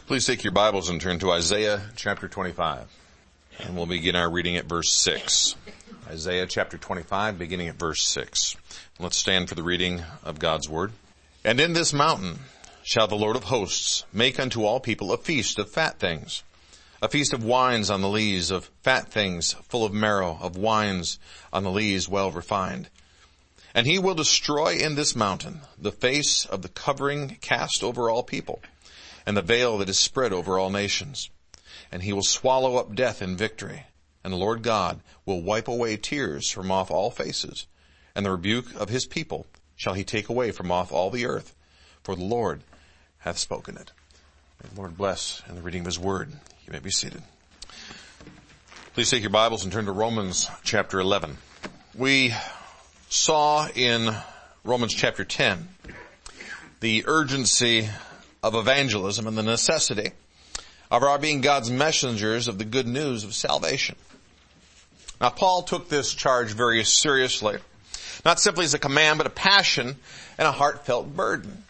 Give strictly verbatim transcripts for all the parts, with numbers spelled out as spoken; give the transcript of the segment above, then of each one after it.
Please take your Bibles and turn to Isaiah chapter twenty-five. And we'll begin our reading at verse six. Isaiah chapter twenty-five, beginning at verse six. Let's stand for the reading of God's Word. And in this mountain shall the Lord of hosts make unto all people a feast of fat things, a feast of wines on the lees, of fat things full of marrow, of wines on the lees well refined. And he will destroy in this mountain the face of the covering cast over all people, and the veil that is spread over all nations. And he will swallow up death in victory. And the Lord God will wipe away tears from off all faces. And the rebuke of his people shall he take away from off all the earth. For the Lord hath spoken it. May the Lord bless in the reading of his word. You may be seated. Please take your Bibles and turn to Romans chapter eleven. We saw in Romans chapter ten the urgency of evangelism and the necessity of our being God's messengers of the good news of salvation. Now, Paul took this charge very seriously, not simply as a command, but a passion and a heartfelt burden.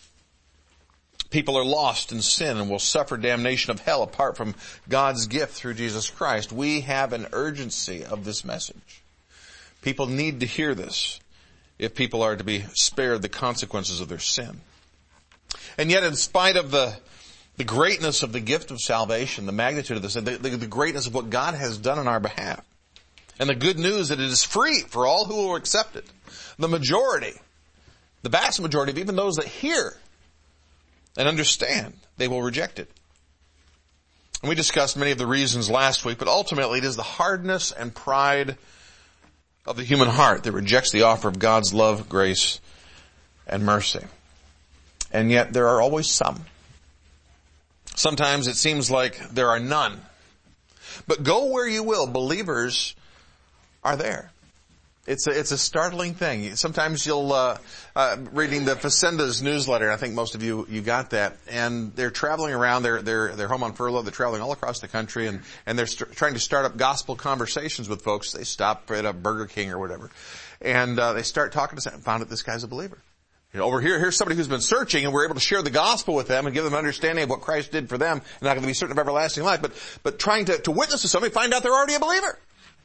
People are lost in sin and will suffer damnation of hell apart from God's gift through Jesus Christ. We have an urgency of this message. People need to hear this if people are to be spared the consequences of their sin. And yet, in spite of the, the greatness of the gift of salvation, the magnitude of this, the, the, the greatness of what God has done on our behalf, and the good news that it is free for all who will accept it, the majority, the vast majority of even those that hear and understand, they will reject it. And we discussed many of the reasons last week, but ultimately it is the hardness and pride of the human heart that rejects the offer of God's love, grace, and mercy. And yet there are always some. Sometimes it seems like there are none. But go where you will, believers are there. It's a, it's a startling thing. Sometimes you'll, uh, uh, reading the Facenda's newsletter, I think most of you, you got that, and they're traveling around, they're, they're, they're home on furlough, they're traveling all across the country, and, and they're st- trying to start up gospel conversations with folks. They stop at a Burger King or whatever, and, uh, they start talking to someone, found out this guy's a believer. You know, over here, here's somebody who's been searching, and we're able to share the gospel with them and give them an understanding of what Christ did for them, and not going to be certain of everlasting life, but, but trying to, to witness to somebody, find out they're already a believer.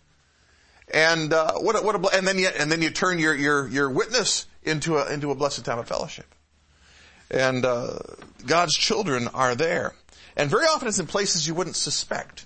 And, uh, what a, what a, and then you, and then you turn your, your, your witness into a, into a blessed time of fellowship. And, uh, God's children are there. And very often it's in places you wouldn't suspect.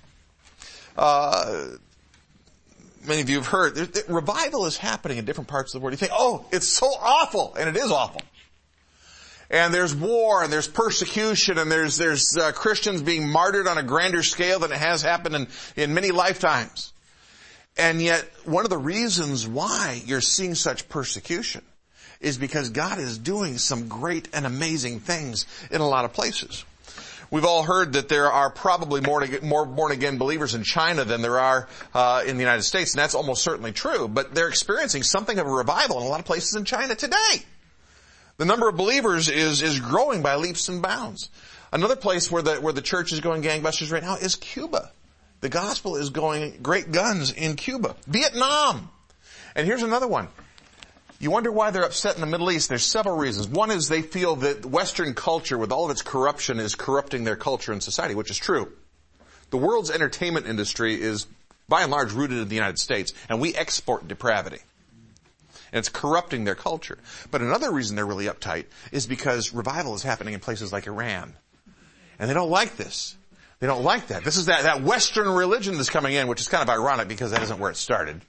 Uh, Many of you have heard, there, there, revival is happening in different parts of the world. You think, oh, it's so awful, and it is awful. And there's war, and there's persecution, and there's there's uh, Christians being martyred on a grander scale than it has happened in, in many lifetimes. And yet, one of the reasons why you're seeing such persecution is because God is doing some great and amazing things in a lot of places. We've all heard that there are probably more, more born-again believers in China than there are uh, in the United States, and that's almost certainly true. But they're experiencing something of a revival in a lot of places in China today. The number of believers is is growing by leaps and bounds. Another place where the where the church is going gangbusters right now is Cuba. The gospel is going great guns in Cuba. Vietnam. And here's another one. You wonder why they're upset in the Middle East. There's several reasons. One is they feel that Western culture, with all of its corruption, is corrupting their culture and society, which is true. The world's entertainment industry is, by and large, rooted in the United States, and we export depravity. And it's corrupting their culture. But another reason they're really uptight is because revival is happening in places like Iran. And they don't like this. They don't like that. This is that, that Western religion that's coming in, which is kind of ironic because that isn't where it started.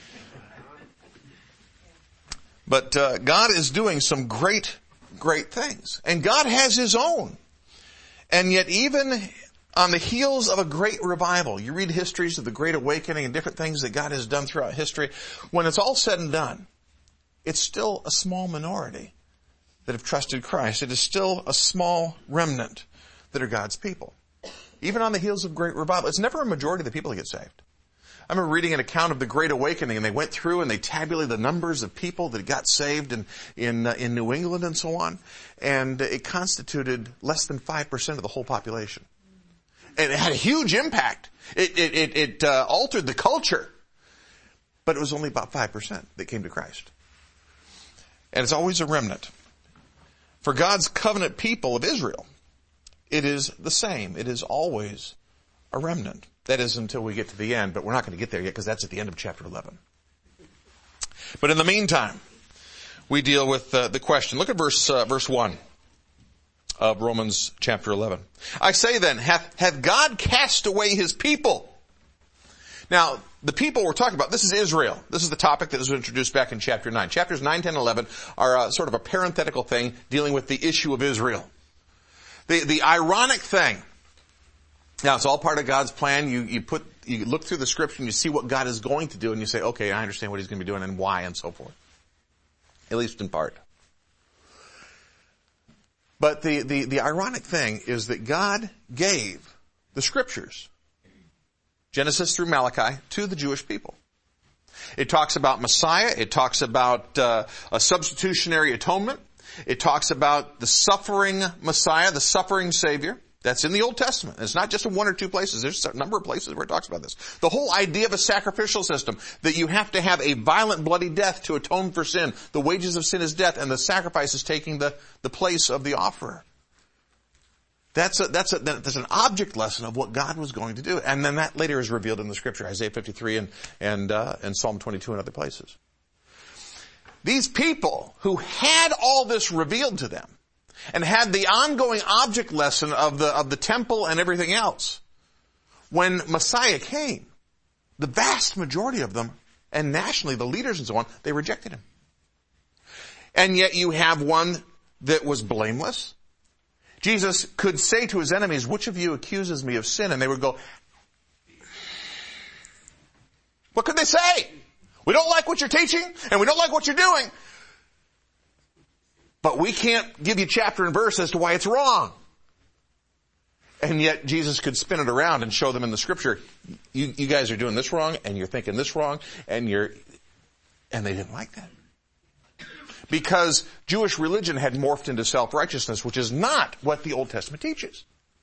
But uh, God is doing some great, great things. And God has His own. And yet even on the heels of a great revival, you read histories of the Great Awakening and different things that God has done throughout history. When it's all said and done, it's still a small minority that have trusted Christ. It is still a small remnant that are God's people. Even on the heels of great revival, it's never a majority of the people that get saved. I remember reading an account of the Great Awakening, and they went through and they tabulated the numbers of people that got saved in in, uh, in New England and so on, and it constituted less than five percent of the whole population. And it had a huge impact. It it it, it uh, altered the culture, but it was only about five percent that came to Christ. And it's always a remnant. For God's covenant people of Israel, it is the same. It is always a remnant. That is until we get to the end, but we're not going to get there yet because that's at the end of chapter eleven. But in the meantime, we deal with uh, the question. Look at verse uh, verse one of Romans chapter eleven. I say then, hath, hath God cast away his people? Now, the people we're talking about, this is Israel. This is the topic that was introduced back in chapter nine. Chapters nine, ten, eleven are uh, sort of a parenthetical thing dealing with the issue of Israel. The, the ironic thing, now it's all part of God's plan. You, you put, you look through the scripture and you see what God is going to do and you say, okay, I understand what he's going to be doing and why and so forth. At least in part. But the, the, the ironic thing is that God gave the scriptures, Genesis through Malachi, to the Jewish people. It talks about Messiah. It talks about uh, a substitutionary atonement. It talks about the suffering Messiah, the suffering Savior. That's in the Old Testament. It's not just in one or two places. There's a number of places where it talks about this. The whole idea of a sacrificial system, that you have to have a violent, bloody death to atone for sin. The wages of sin is death, and the sacrifice is taking the, the place of the offerer. That's a, that's a, that's an object lesson of what God was going to do. And then that later is revealed in the scripture, Isaiah fifty-three and, and, uh, and Psalm twenty-two and other places. These people who had all this revealed to them and had the ongoing object lesson of the, of the temple and everything else, when Messiah came, the vast majority of them, and nationally the leaders and so on, they rejected him. And yet you have one that was blameless. Jesus could say to his enemies, which of you accuses me of sin? And they would go, what could they say? We don't like what you're teaching, and we don't like what you're doing. But we can't give you chapter and verse as to why it's wrong. And yet Jesus could spin it around and show them in the scripture, you, you guys are doing this wrong, and you're thinking this wrong, and you're, and they didn't like that. Because Jewish religion had morphed into self-righteousness, which is not what the Old Testament teaches.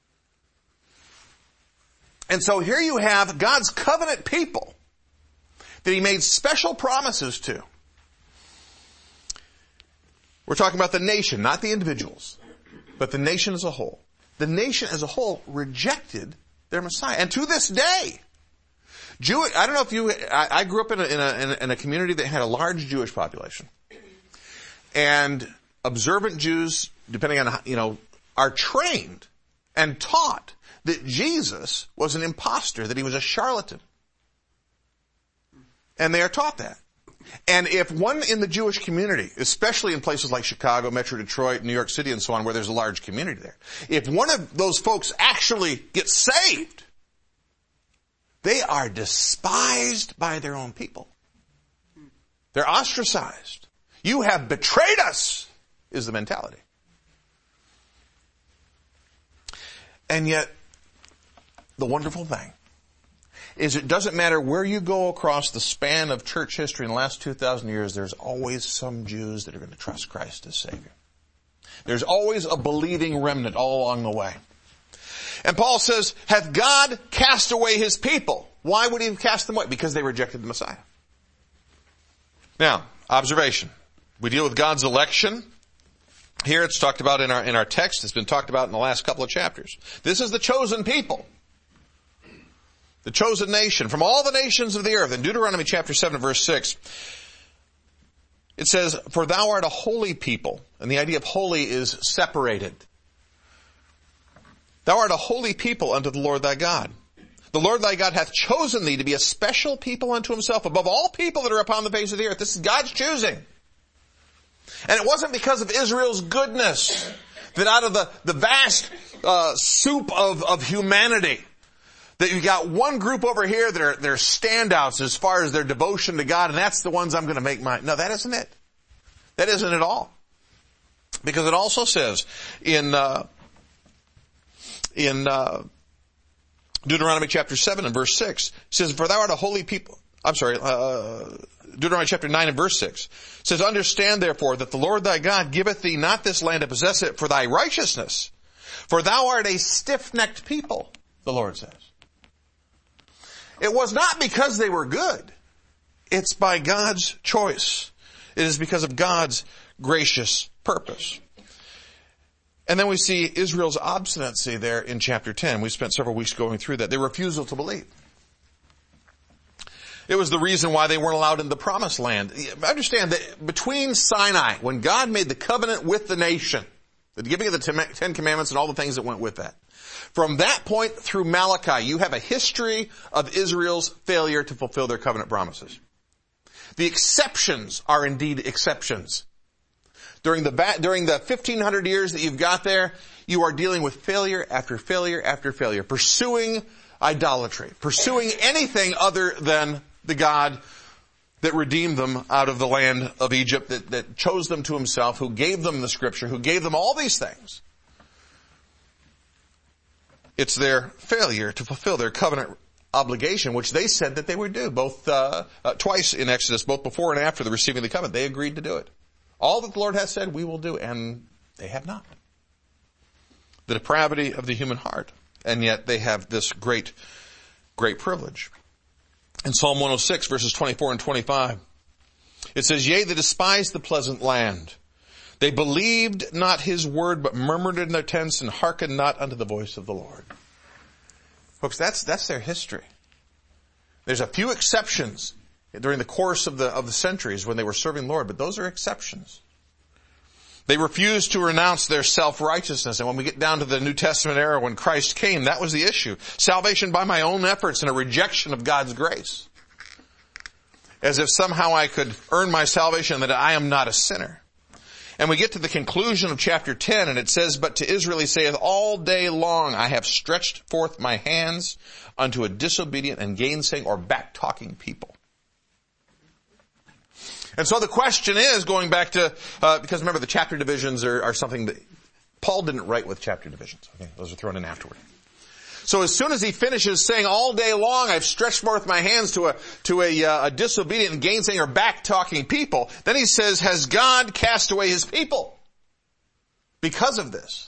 And so here you have God's covenant people that he made special promises to. We're talking about the nation, not the individuals, but the nation as a whole. The nation as a whole rejected their Messiah. And to this day, Jewish, I don't know if you, I, I grew up in a, in a, in a community that had a large Jewish population. And observant Jews, depending on, you know, are trained and taught that Jesus was an imposter, that he was a charlatan. And they are taught that. And if one in the Jewish community, especially in places like Chicago, Metro Detroit, New York City, and so on, where there's a large community there, if one of those folks actually gets saved, they are despised by their own people. They're ostracized. You have betrayed us, is the mentality. And yet, the wonderful thing is it doesn't matter where you go across the span of church history in the last two thousand years, there's always some Jews that are going to trust Christ as Savior. There's always a believing remnant all along the way. And Paul says, hath God cast away his people? Why would he have cast them away? Because they rejected the Messiah. Now, observation. We deal with God's election. Here it's talked about in our, in our text. It's been talked about in the last couple of chapters. This is the chosen people. The chosen nation from all the nations of the earth. In Deuteronomy chapter seven verse six, it says, for thou art a holy people. And the idea of holy is separated. Thou art a holy people unto the Lord thy God. The Lord thy God hath chosen thee to be a special people unto himself above all people that are upon the face of the earth. This is God's choosing. And it wasn't because of Israel's goodness that out of the, the vast uh, soup of, of humanity, that you got one group over here that are, they're standouts as far as their devotion to God, and that's the ones I'm going to make mine. No, that isn't it. That isn't at all. Because it also says in, uh, in, uh, Deuteronomy chapter seven and verse six, it says, for thou art a holy people. I'm sorry, uh, Deuteronomy chapter nine and verse six says, understand therefore that the Lord thy God giveth thee not this land to possess it for thy righteousness, for thou art a stiff-necked people, the Lord says. It was not because they were good. It's by God's choice. It is because of God's gracious purpose. And then we see Israel's obstinacy there in chapter ten. We spent several weeks going through that. Their refusal to believe. It was the reason why they weren't allowed in the promised land. Understand that between Sinai, when God made the covenant with the nation, the giving of the Ten Commandments and all the things that went with that, from that point through Malachi, you have a history of Israel's failure to fulfill their covenant promises. The exceptions are indeed exceptions. During the, during the fifteen hundred years that you've got there, you are dealing with failure after failure after failure, pursuing idolatry, pursuing anything other than the God that redeemed them out of the land of Egypt, that, that chose them to himself, who gave them the scripture, who gave them all these things. It's their failure to fulfill their covenant obligation, which they said that they would do, both uh, uh, twice in Exodus, both before and after the receiving of the covenant. They agreed to do it. All that the Lord has said, we will do, and they have not. The depravity of the human heart, and yet they have this great, great privilege. In Psalm one oh six, verses twenty-four and twenty-five, it says, "Yea, they despised the pleasant land. They believed not his word, but murmured in their tents and hearkened not unto the voice of the Lord." Folks, that's, that's their history. There's a few exceptions during the course of the, of the centuries when they were serving the Lord, but those are exceptions. They refused to renounce their self-righteousness. And when we get down to the New Testament era, when Christ came, that was the issue. Salvation by my own efforts and a rejection of God's grace. As if somehow I could earn my salvation, that I am not a sinner. And we get to the conclusion of chapter ten, and it says, "But to Israel he saith, all day long I have stretched forth my hands unto a disobedient and gainsaying or back-talking people." And so the question is, going back to, uh, because remember the chapter divisions are, are something that Paul didn't write with chapter divisions. Okay, those are thrown in afterward. So as soon as he finishes saying, all day long I've stretched forth my hands to a, to a, uh, a disobedient and gainsaying or back-talking people, then he says, has God cast away his people because of this?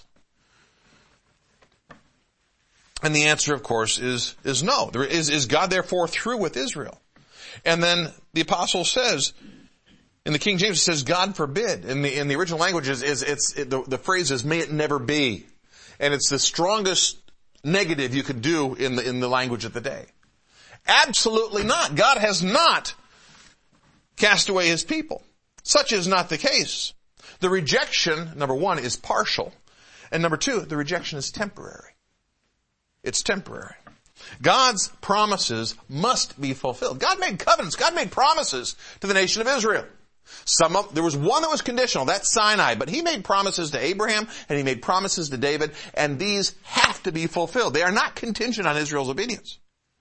And the answer, of course, is, is no. There is, is God therefore through with Israel? And then the apostle says, in the King James it says, God forbid. In the, in the original language is, is it's, it, the, the phrase is, may it never be. And it's the strongest negative you could do in the, in the language of the day. Absolutely not. God has not cast away his people. Such is not the case. The rejection, number one, is partial. And number two, the rejection is temporary. It's temporary. God's promises must be fulfilled. God made covenants. God made promises to the nation of Israel. Some of, there was one that was conditional, that's Sinai, but he made promises to Abraham and he made promises to David, and these have to be fulfilled. They are not contingent on Israel's obedience.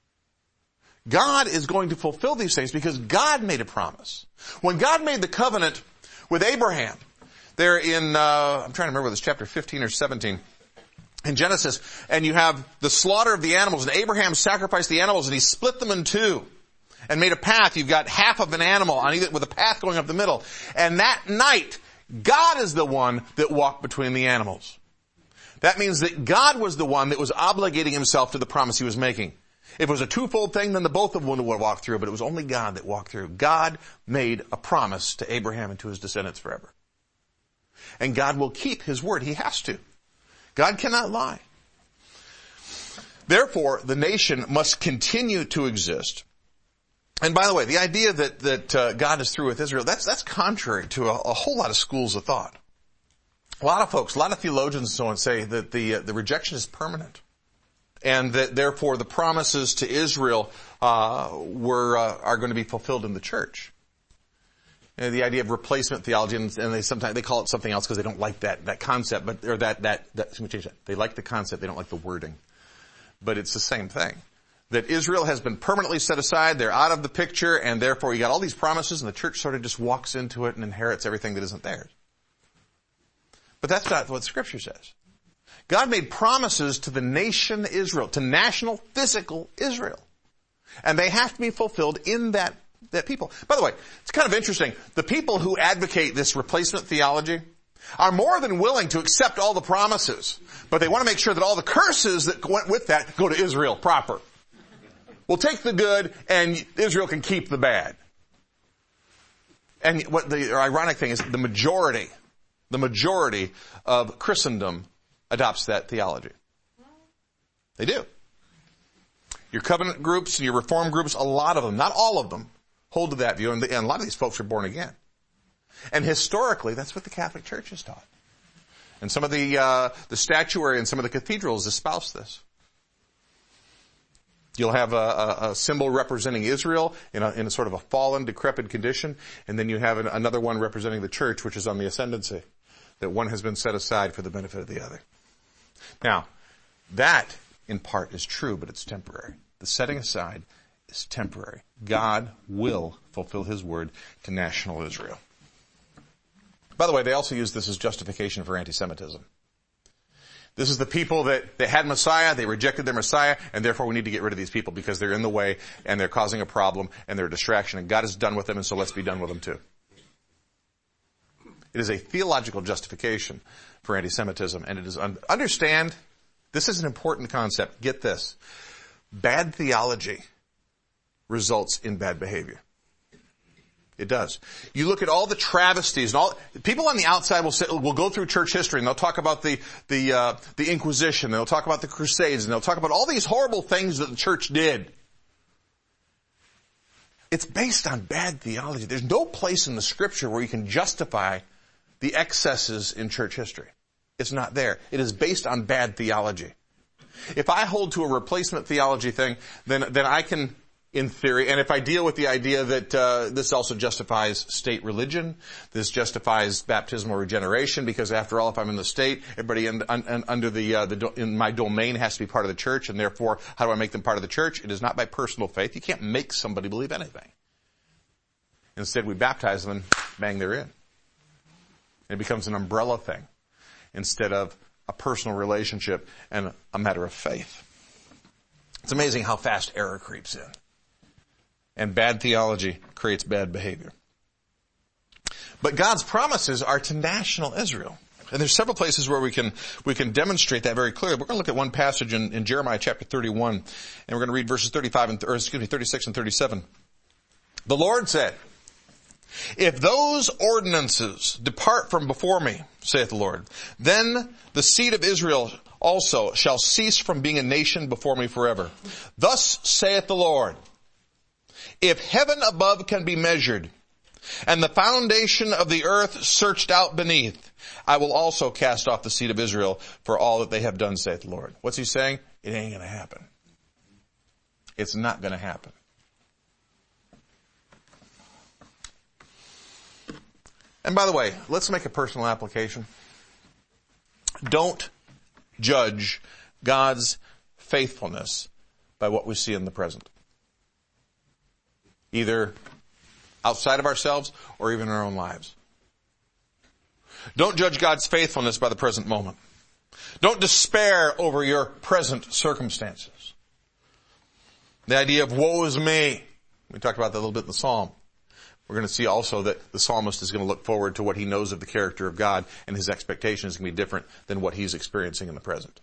God is going to fulfill these things because God made a promise. When God made the covenant with Abraham, there in, uh, I'm trying to remember whether it's chapter fifteen or seventeen, in Genesis, and you have the slaughter of the animals, and Abraham sacrificed the animals and he split them in two. And made a path. You've got half of an animal on either, with a path going up the middle. And that night, God is the one that walked between the animals. That means that God was the one that was obligating himself to the promise he was making. If it was a twofold thing, then the both of them would have walked through, but it was only God that walked through. God made a promise to Abraham and to his descendants forever. And God will keep his word. He has to. God cannot lie. Therefore, the nation must continue to exist. And by the way, the idea that, that uh, God is through with Israel, that's, that's contrary to a, a whole lot of schools of thought. A lot of folks, a lot of theologians and so on say that the, uh, the rejection is permanent. And that therefore the promises to Israel, uh, were, uh, are going to be fulfilled in the church. You know, the idea of replacement theology, and, and they sometimes, they call it something else because they don't like that, that concept, but, or that, that, that, let me change that. They like the concept, they don't like the wording. But it's the same thing. That Israel has been permanently set aside, they're out of the picture, and therefore you got all these promises and the church sort of just walks into it and inherits everything that isn't theirs. But that's not what Scripture says. God made promises to the nation Israel, to national, physical Israel. And they have to be fulfilled in that, that people. By the way, it's kind of interesting. The people who advocate this replacement theology are more than willing to accept all the promises, but they want to make sure that all the curses that went with that go to Israel proper. We'll take the good and Israel can keep the bad. And what the ironic thing is, the majority the majority of Christendom adopts that theology. They do. Your covenant groups and your reform groups, a lot of them, not all of them, hold to that view. And, the, and a lot of these folks are born again. And historically, that's what the Catholic Church has taught. And some of the uh, the statuary and some of the cathedrals espouse this. You'll have a, a, a symbol representing Israel in a, in a sort of a fallen, decrepit condition, and then you have an, another one representing the church, which is on the ascendancy, that one has been set aside for the benefit of the other. Now, that in part is true, but it's temporary. The setting aside is temporary. God will fulfill his word to national Israel. By the way, they also use this as justification for anti-Semitism. This is the people that, that had Messiah, they rejected their Messiah, and therefore we need to get rid of these people because they're in the way and they're causing a problem and they're a distraction, and God is done with them, and so let's be done with them too. It is a theological justification for anti-Semitism, and it is, un- understand, this is an important concept. Get this. Bad theology results in bad behavior. It does. You look at all the travesties and all, people on the outside will say, will go through church history and they'll talk about the, the, uh, the Inquisition, they'll talk about the Crusades, and they'll talk about all these horrible things that the church did. It's based on bad theology. There's no place in the scripture where you can justify the excesses in church history. It's not there. It is based on bad theology. If I hold to a replacement theology thing, then, then I can, in theory, and if I deal with the idea that uh, this also justifies state religion, this justifies baptismal regeneration, because after all, if I'm in the state, everybody in, un, under the, uh, the in my domain has to be part of the church, and therefore, how do I make them part of the church? It is not by personal faith. You can't make somebody believe anything. Instead, we baptize them and bang, they're in. It becomes an umbrella thing instead of a personal relationship and a matter of faith. It's amazing how fast error creeps in. And bad theology creates bad behavior. But God's promises are to national Israel. And there's several places where we can, we can demonstrate that very clearly. We're going to look at one passage in, in Jeremiah chapter thirty-one, and we're going to read verses thirty-five and, or excuse me, thirty-six and thirty-seven. The Lord said, "If those ordinances depart from before me, saith the Lord, then the seed of Israel also shall cease from being a nation before me forever. Thus saith the Lord, if heaven above can be measured, and the foundation of the earth searched out beneath, I will also cast off the seed of Israel for all that they have done, saith the Lord." What's he saying? It ain't going to happen. It's not going to happen. And by the way, let's make a personal application. Don't judge God's faithfulness by what we see in the present. Either outside of ourselves or even in our own lives. Don't judge God's faithfulness by the present moment. Don't despair over your present circumstances. The idea of woe is me. We talked about that a little bit in the Psalm. We're going to see also that the psalmist is going to look forward to what he knows of the character of God, and his expectation is going to be different than what he's experiencing in the present.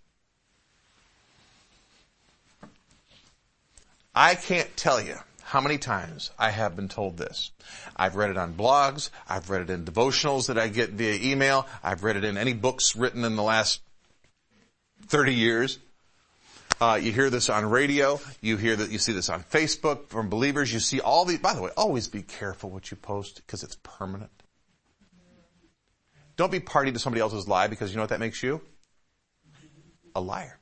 I can't tell you how many times I have been told this. I've read it on blogs. I've read it in devotionals that I get via email. I've read it in any books written in the last thirty years. Uh, you hear this on radio. You hear that. You see this on Facebook from believers. You see all these. By the way, always be careful what you post because it's permanent. Don't be party to somebody else's lie, because you know what that makes you? A liar.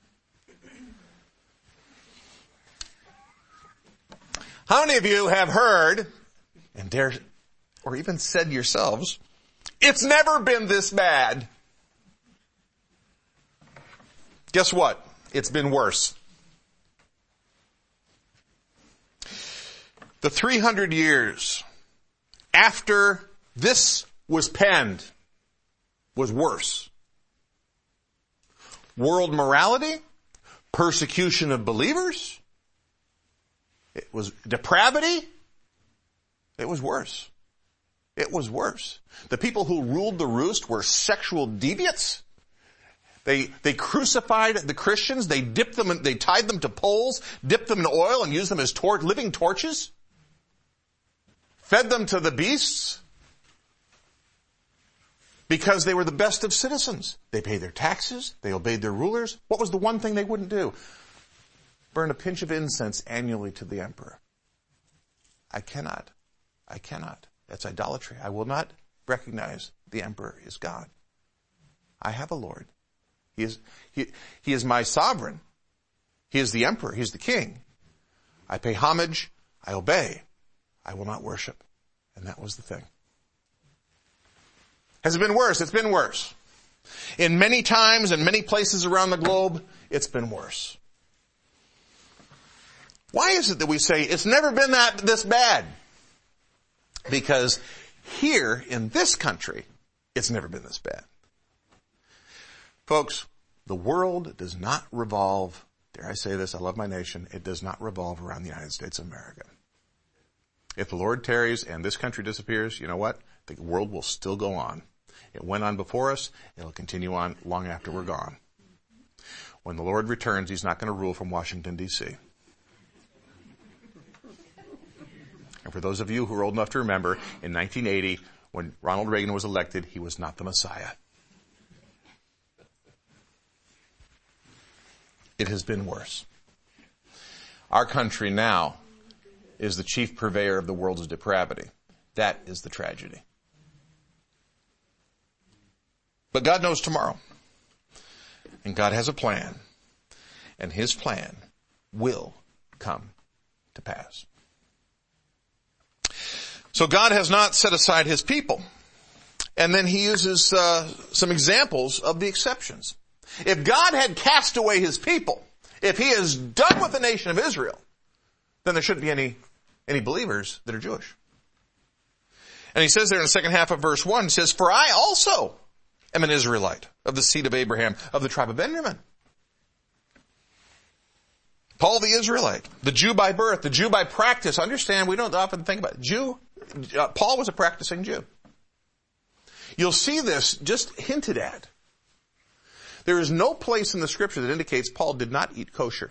How many of you have heard, and dare, or even said yourselves, it's never been this bad? Guess what? It's been worse. The three hundred years after this was penned was worse. World morality, persecution of believers, it was depravity. It was worse. It was worse. The people who ruled the roost were sexual deviants. They, they crucified the Christians. They dipped them, in, they tied them to poles, dipped them in oil and used them as tor- living torches. Fed them to the beasts. because they were the best of citizens. They paid their taxes. They obeyed their rulers. What was the one thing they wouldn't do? Burn a pinch of incense annually to the emperor. I cannot. I cannot. That's idolatry. I will not recognize the emperor is God. I have a Lord. He is, he, he is my sovereign. He is the emperor. He is the king. I pay homage. I obey. I will not worship. And that was the thing. Has it been worse? It's been worse. In many times and many places around the globe, it's been worse. Why is it that we say it's never been that this bad? Because here in this country, it's never been this bad. Folks, the world does not revolve, dare I say this, I love my nation, it does not revolve around the United States of America. If the Lord tarries and this country disappears, you know what? The world will still go on. It went on before us. It'll continue on long after we're gone. When the Lord returns, He's not going to rule from Washington, D C And for those of you who are old enough to remember, in nineteen eighty, when Ronald Reagan was elected, he was not the Messiah. It has been worse. Our country now is the chief purveyor of the world's depravity. That is the tragedy. But God knows tomorrow. And God has a plan. And His plan will come to pass. So God has not set aside His people. And then He uses uh, some examples of the exceptions. If God had cast away His people, if He is done with the nation of Israel, then there shouldn't be any, any believers that are Jewish. And He says there in the second half of verse one, He says, "For I also am an Israelite of the seed of Abraham, of the tribe of Benjamin." Paul the Israelite, the Jew by birth, the Jew by practice. Understand, we don't often think about it. Jew, uh, Paul was a practicing Jew. You'll see this just hinted at. There is no place in the scripture that indicates Paul did not eat kosher.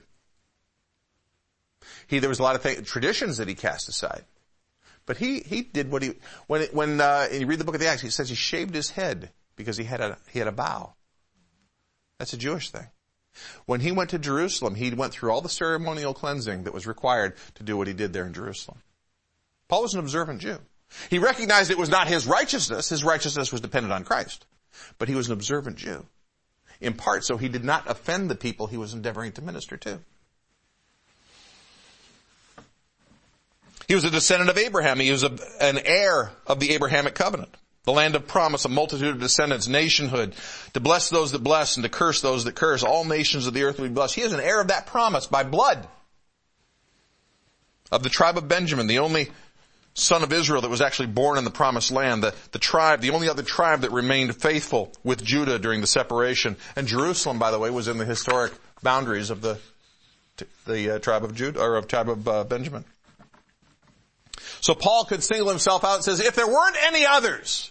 He, there was a lot of th- traditions that he cast aside. But he, he did what he, when, it, when, uh, you read the book of the Acts, he says he shaved his head because he had a, he had a vow. That's a Jewish thing. When he went to Jerusalem, he went through all the ceremonial cleansing that was required to do what he did there in Jerusalem. Paul was an observant Jew. He recognized it was not his righteousness. His righteousness was dependent on Christ. But he was an observant Jew. In part, so he did not offend the people he was endeavoring to minister to. He was a descendant of Abraham. He was a, an heir of the Abrahamic covenant. The land of promise, a multitude of descendants, nationhood, to bless those that bless and to curse those that curse. All nations of the earth will be blessed. He is an heir of that promise by blood. Of the tribe of Benjamin, the only son of Israel that was actually born in the promised land. The, the tribe, the only other tribe that remained faithful with Judah during the separation. And Jerusalem, by the way, was in the historic boundaries of the, the uh, tribe of Judah, or of tribe of uh, Benjamin. So Paul could single himself out and says, if there weren't any others,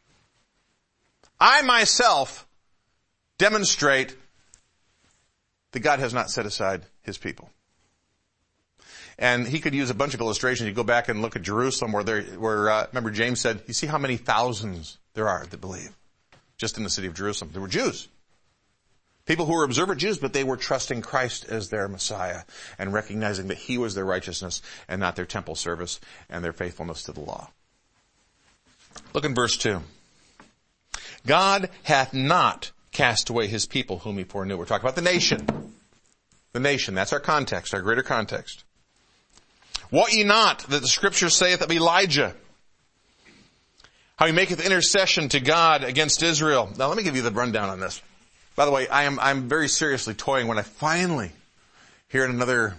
I myself demonstrate that God has not set aside His people. And he could use a bunch of illustrations. You go back and look at Jerusalem where there, where, uh, remember James said, you see how many thousands there are that believe just in the city of Jerusalem. There were Jews. People who were observant Jews, but they were trusting Christ as their Messiah and recognizing that He was their righteousness and not their temple service and their faithfulness to the law. Look in verse two. God hath not cast away His people whom He foreknew. We're talking about the nation. The nation. That's our context, our greater context. Wot ye not that the scripture saith of Elijah, how he maketh intercession to God against Israel? Now let me give you the rundown on this. By the way, I am, I'm very seriously toying when I finally, here in another,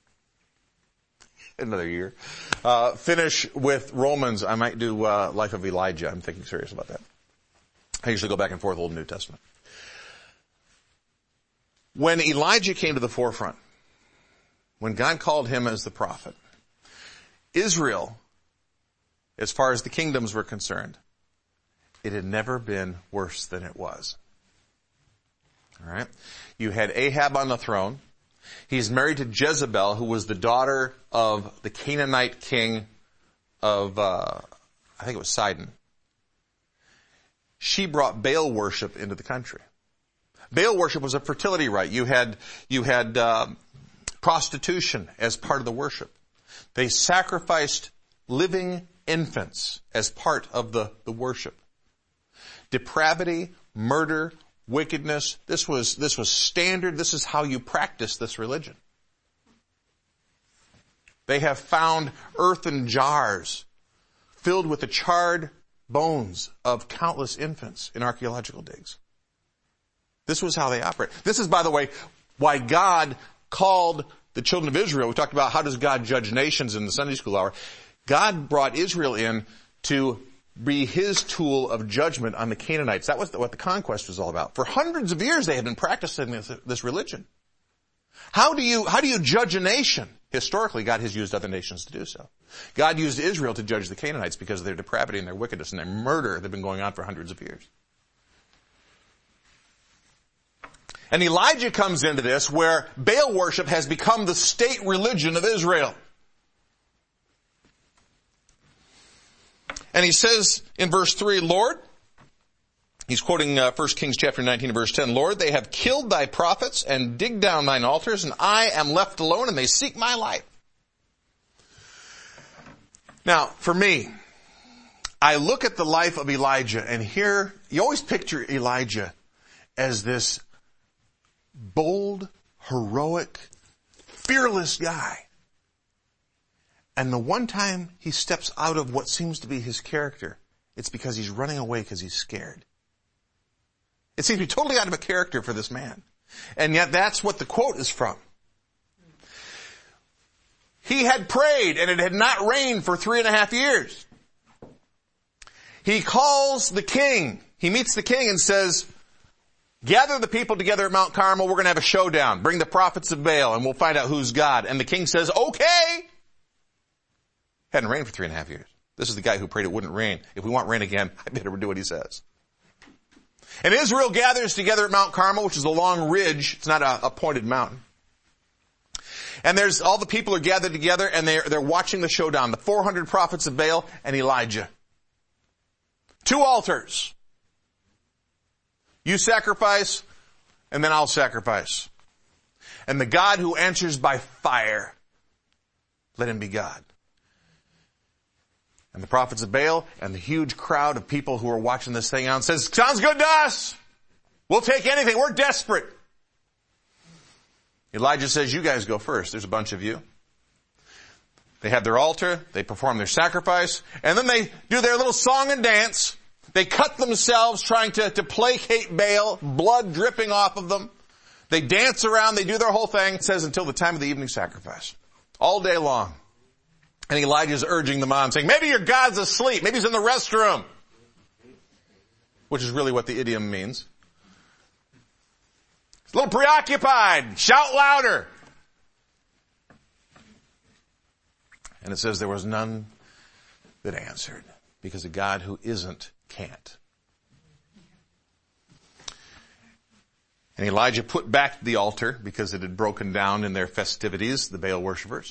another year, uh, finish with Romans. I might do, uh, Life of Elijah. I'm thinking serious about that. I usually go back and forth Old and New Testament. When Elijah came to the forefront, when God called him as the prophet, Israel, as far as the kingdoms were concerned, it had never been worse than it was. All right. You had Ahab on the throne. He's married to Jezebel, who was the daughter of the Canaanite king of, uh, I think it was Sidon. she brought Baal worship into the country. Baal worship was a fertility rite. You had, you had, uh, prostitution as part of the worship. They sacrificed living infants as part of the, the worship. Depravity, murder, wickedness, this was, this was standard. This is how you practice this religion. They have found earthen jars filled with the charred bones of countless infants in archaeological digs. This was how they operate. This is, by the way, why God called the children of Israel. We talked about how does God judge nations in the Sunday school hour. God brought Israel in to be his tool of judgment on the Canaanites. That was what the conquest was all about. For hundreds of years they had been practicing this, this religion. How do you, how do you judge a nation? Historically, God has used other nations to do so. God used Israel to judge the Canaanites because of their depravity and their wickedness and their murder that had been going on for hundreds of years. And Elijah comes into this where Baal worship has become the state religion of Israel. And he says in verse three, Lord, he's quoting uh, First Kings chapter nineteen, verse ten, Lord, they have killed thy prophets and digged down thine altars, and I am left alone, and they seek my life. Now, for me, I look at the life of Elijah, and here, you always picture Elijah as this bold, heroic, fearless guy. And the one time he steps out of what seems to be his character, it's because he's running away because he's scared. It seems to be totally out of a character for this man. And yet that's what the quote is from. He had prayed and it had not rained for three and a half years. He calls the king. He meets the king and says, gather the people together at Mount Carmel. We're going to have a showdown. Bring the prophets of Baal and we'll find out who's God. And the king says, okay. Hadn't rained for three and a half years. This is the guy who prayed it wouldn't rain. If we want rain again, I better do what he says. And Israel gathers together at Mount Carmel, which is a long ridge. It's not a, a pointed mountain. And there's, all the people are gathered together and they're, they're watching the showdown. The four hundred prophets of Baal and Elijah. Two altars. You sacrifice and then I'll sacrifice. And the God who answers by fire, let him be God. And the prophets of Baal and the huge crowd of people who are watching this thing out says, sounds good to us. We'll take anything. We're desperate. Elijah says, you guys go first. There's a bunch of you. They have their altar. They perform their sacrifice. And then they do their little song and dance. They cut themselves trying to, to placate Baal, blood dripping off of them. They dance around. They do their whole thing. It says until the time of the evening sacrifice. All day long. And Elijah's urging them on, saying, maybe your God's asleep. Maybe he's in the restroom. Which is really what the idiom means. He's a little preoccupied. Shout louder. And it says there was none that answered. Because a God who isn't can't. And Elijah put back the altar because it had broken down in their festivities, the Baal worshipers.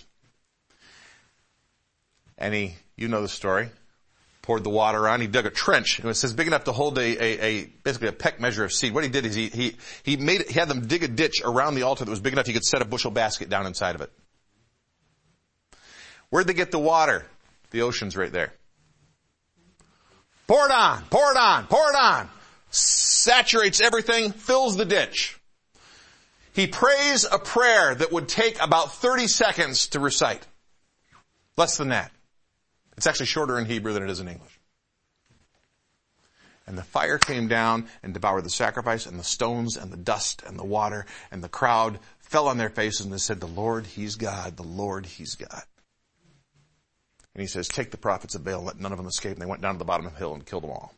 And he, you know the story, poured the water on. He dug a trench. And it says big enough to hold a, a, a basically a peck measure of seed. What he did is he, he, he made it, he had them dig a ditch around the altar that was big enough he could set a bushel basket down inside of it. Where'd they get the water? The ocean's right there. Pour it on, pour it on, pour it on. Saturates everything, fills the ditch. He prays a prayer that would take about thirty seconds to recite. Less than that. It's actually shorter in Hebrew than it is in English. And the fire came down and devoured the sacrifice and the stones and the dust and the water, and the crowd fell on their faces and they said, the Lord, he's God. The Lord, he's God. And he says, take the prophets of Baal, let none of them escape. And they went down to the bottom of the hill and killed them all.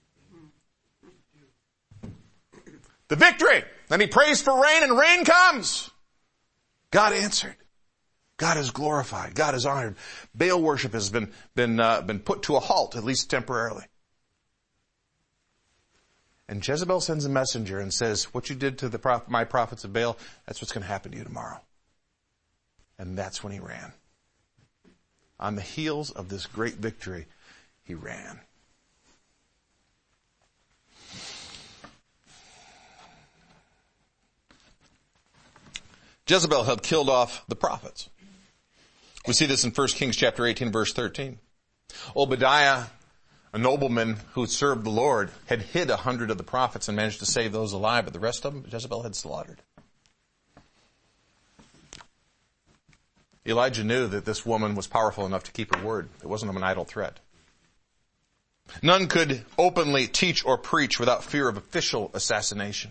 The victory! Then he prays for rain and rain comes. God answered. God is glorified. God is honored. Baal worship has been, been, uh, been put to a halt, at least temporarily. And Jezebel sends a messenger and says, what you did to the prof- my prophets of Baal, that's what's going to happen to you tomorrow. And that's when he ran. On the heels of this great victory, he ran. Jezebel had killed off the prophets. We see this in First Kings chapter eighteen, verse thirteen. Obadiah, a nobleman who served the Lord, had hid a hundred of the prophets and managed to save those alive, but the rest of them, Jezebel had slaughtered. Elijah knew that this woman was powerful enough to keep her word. It wasn't an idle threat. None could openly teach or preach without fear of official assassination.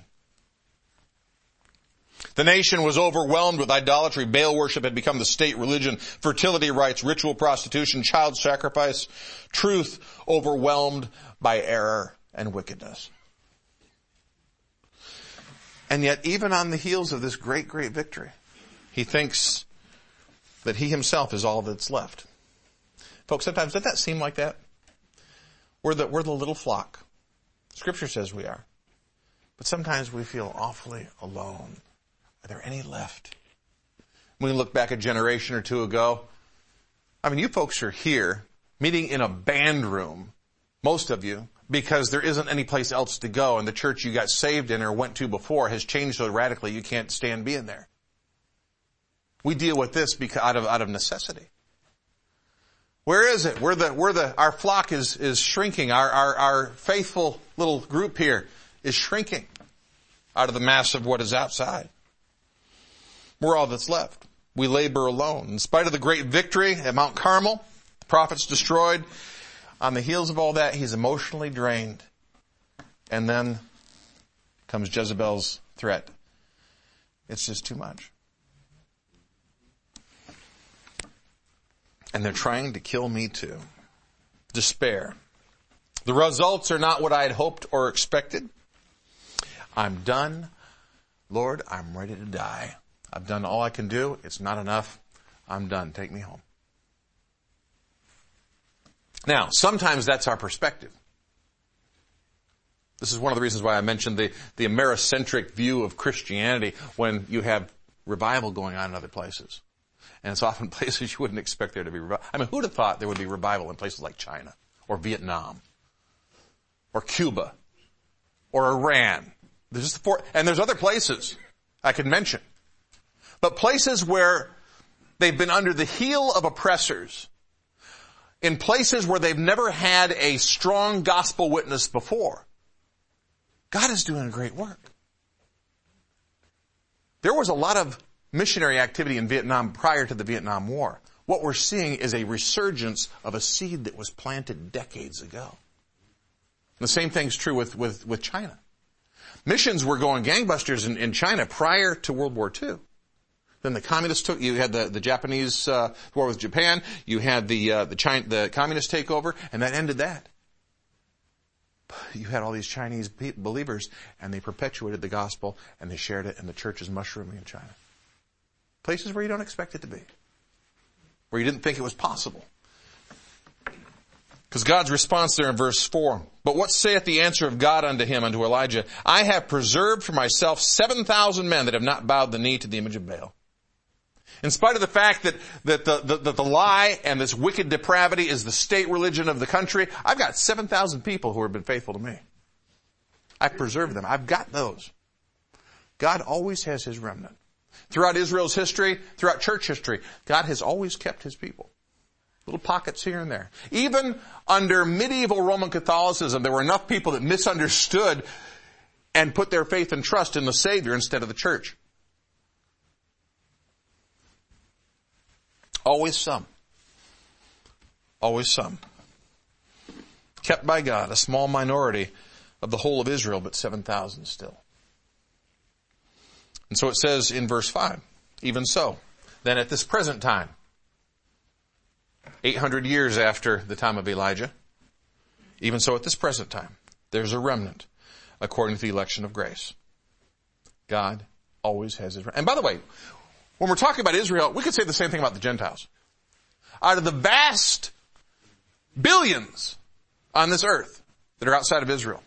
The nation was overwhelmed with idolatry. Baal worship had become the state religion. Fertility rites, ritual prostitution, child sacrifice. Truth overwhelmed by error and wickedness. And yet, even on the heels of this great, great victory, he thinks that he himself is all that's left. Folks, sometimes doesn't that seem like that? We're the, we're the little flock. Scripture says we are. But sometimes we feel awfully alone. Are there any left? When we look back a generation or two ago, I mean, you folks are here, meeting in a band room, most of you, because there isn't any place else to go, and the church you got saved in or went to before has changed so radically you can't stand being there. We deal with this because out of out of necessity. Where is it? Where the where the our flock is is shrinking. Our our our faithful little group here is shrinking out of the mass of what is outside. We're all that's left. We labor alone. In spite of the great victory at Mount Carmel, the prophets destroyed. On the heels of all that, he's emotionally drained. And then comes Jezebel's threat. It's just too much. And they're trying to kill me too. Despair. The results are not what I had hoped or expected. I'm done. Lord, I'm ready to die. I've done all I can do. It's not enough. I'm done. Take me home. Now, sometimes that's our perspective. This is one of the reasons why I mentioned the, the Americentric view of Christianity when you have revival going on in other places. And it's often places you wouldn't expect there to be revival. I mean, who would have thought there would be revival in places like China or Vietnam or Cuba or Iran? There's just four, and there's other places I could mention. But places where they've been under the heel of oppressors, in places where they've never had a strong gospel witness before, God is doing a great work. There was a lot of missionary activity in Vietnam prior to the Vietnam War. What we're seeing is a resurgence of a seed that was planted decades ago. The same thing's true with, with, with China. Missions were going gangbusters in, in China prior to World War Two. Then the communists took, you had the, the Japanese, uh, war with Japan, you had the, uh, the China, the communists take over, and that ended that. You had all these Chinese believers, and they perpetuated the gospel, and they shared it, and the church is mushrooming in China. Places where you don't expect it to be. Where you didn't think it was possible. Because God's response there in verse four, but what saith the answer of God unto him, unto Elijah? I have preserved for myself seven thousand men that have not bowed the knee to the image of Baal. In spite of the fact that, that the, the, that the lie and this wicked depravity is the state religion of the country, I've got seven thousand people who have been faithful to me. I've preserved them. I've got those. God always has his remnant. Throughout Israel's history, throughout church history, God has always kept his people. Little pockets here and there. Even under medieval Roman Catholicism, there were enough people that misunderstood and put their faith and trust in the Savior instead of the church. Always some. Always some. Kept by God, a small minority of the whole of Israel, but seven thousand still. And so it says in verse five, even so, then at this present time, eight hundred years after the time of Elijah, even so at this present time, there's a remnant according to the election of grace. God always has his remnant. And by the way, when we're talking about Israel, we could say the same thing about the Gentiles. Out of the vast billions on this earth that are outside of Israel,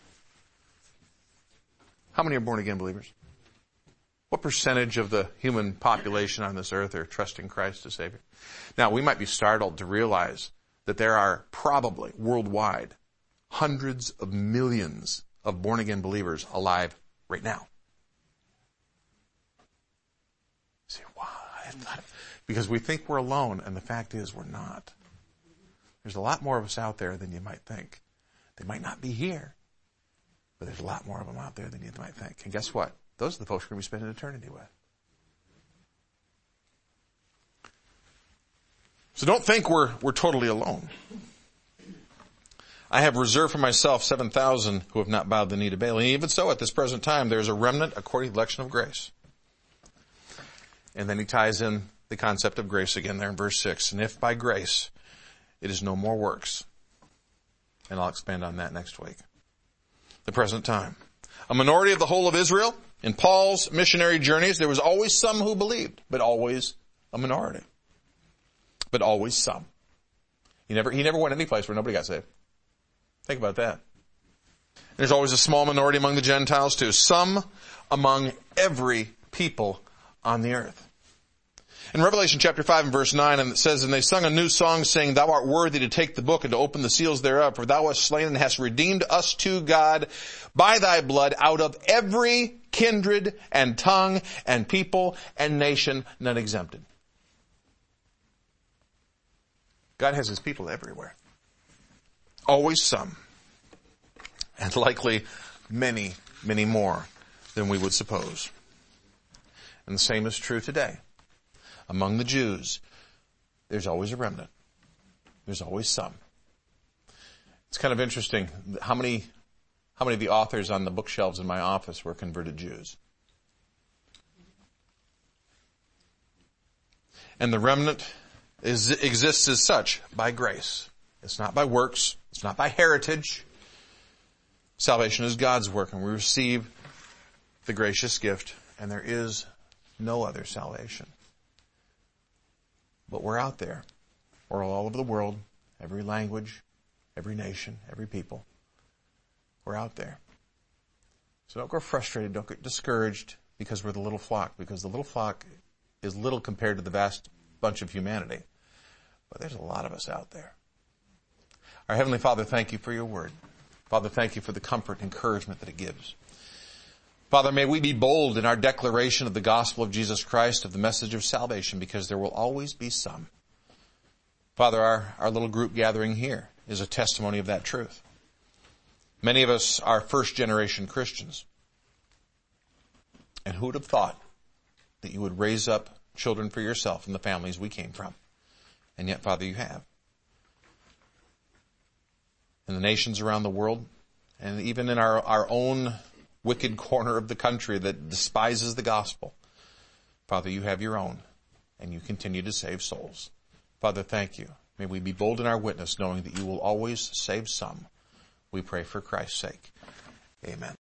how many are born again believers? What percentage of the human population on this earth are trusting Christ as Savior? Now, we might be startled to realize that there are probably worldwide hundreds of millions of born-again believers alive right now. See, I thought, because we think we're alone, and the fact is we're not. There's a lot more of us out there than you might think. They might not be here, but there's a lot more of them out there than you might think. And guess what? Those are the folks we're going to be spending eternity with. So don't think we're, we're totally alone. I have reserved for myself seven thousand who have not bowed the knee to Baal. And even so, at this present time, there is a remnant according to the election of grace. And then he ties in the concept of grace again there in verse six. And if by grace, it is no more works. And I'll expand on that next week. The present time. A minority of the whole of Israel. In Paul's missionary journeys, there was always some who believed, but always a minority. But always some. He never, he never went any place where nobody got saved. Think about that. There's always a small minority among the Gentiles too. Some among every people on the earth. In Revelation chapter five and verse nine, and it says, and they sung a new song saying, thou art worthy to take the book and to open the seals thereof, for thou hast slain and hast redeemed us to God by thy blood out of every kindred and tongue and people and nation, none exempted. God has his people everywhere. Always some. And likely many, many more than we would suppose. And the same is true today. Among the Jews, there's always a remnant. There's always some. It's kind of interesting. How many, how many of the authors on the bookshelves in my office were converted Jews? And the remnant is, exists as such by grace. It's not by works. It's not by heritage. Salvation is God's work, and we receive the gracious gift, and there is no other salvation. But we're out there. We're all over the world, every language, every nation, every people. We're out there. So don't go frustrated, don't get discouraged because we're the little flock, because the little flock is little compared to the vast bunch of humanity. But there's a lot of us out there. Our Heavenly Father, thank you for your word. Father, thank you for the comfort and encouragement that it gives. Father, may we be bold in our declaration of the gospel of Jesus Christ, of the message of salvation, because there will always be some. Father, our, our little group gathering here is a testimony of that truth. Many of us are first generation Christians. And who would have thought that you would raise up children for yourself in the families we came from? And yet, Father, you have. In the nations around the world, and even in our, our own wicked corner of the country that despises the gospel, Father, you have your own, and you continue to save souls. Father, thank you. May we be bold in our witness, knowing that you will always save some. We pray for Christ's sake. Amen.